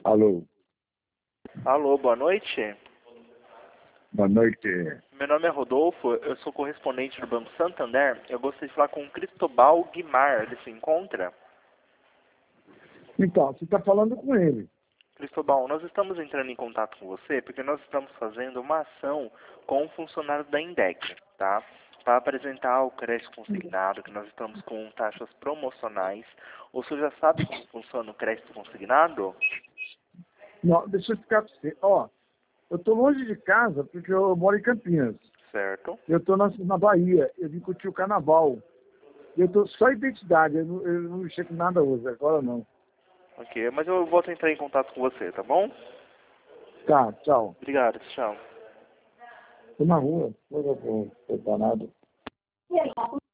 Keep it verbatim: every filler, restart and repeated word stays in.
Alô, Alô, boa noite. boa noite. Meu nome é Rodolfo, eu sou correspondente do Banco Santander. Eu gostaria de falar com o Cristobal Guimar. Ele se encontra? Então, você está falando com ele. Cristobal, nós estamos entrando em contato com você porque nós estamos fazendo uma ação com um funcionário da Indec, tá? Para apresentar o crédito consignado, que nós estamos com taxas promocionais. O senhor já sabe como funciona o crédito consignado? Não, deixa eu explicar para você. Ó, eu estou longe de casa porque eu moro em Campinas. Certo. Eu estou na, na Bahia. Eu vim curtir o carnaval. Eu estou só identidade. Eu não, eu não mexi com nada hoje. Agora não. Ok, mas eu volto a entrar em contato com você, tá bom? Tá, tchau. Obrigado, tchau. Estou na rua. Estou danado.